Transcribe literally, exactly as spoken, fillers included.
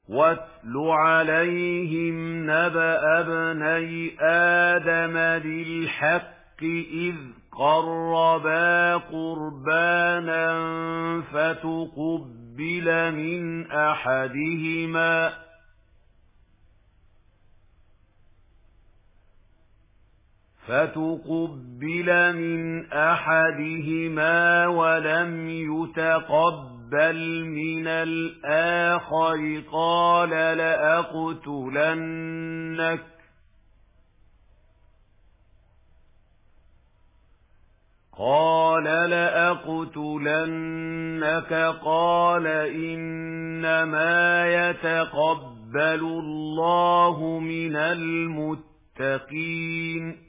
واتل عليهم نبأ ابني آدم بالحق إذ قربا قربانا فتقبل من أحدهما فتقبل من أحدهما ولم يتقبل من الآخر قال لأقتلنك قال لأقتلنك قال إنما يتقبل الله من المتقين